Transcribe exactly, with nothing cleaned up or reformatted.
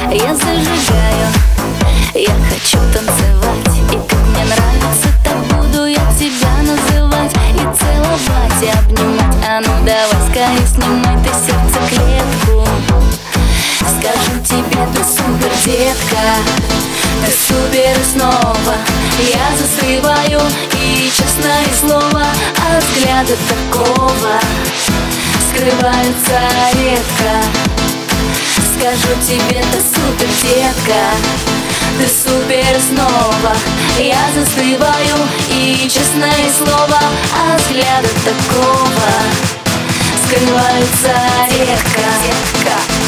Я зажигаю, я хочу танцевать. И как мне нравится, так буду я тебя называть. И целовать, и обнимать. А ну давай скорее снимай ты сердцеклетку. Скажу тебе, ты супер, детка, ты супер и снова. Я застываю, и честное слово, от взгляда такого скрываются редко. Скажу тебе, ты супер, детка, ты супер снова. Я застываю, и честное слово, от взгляда такого скрываются редко.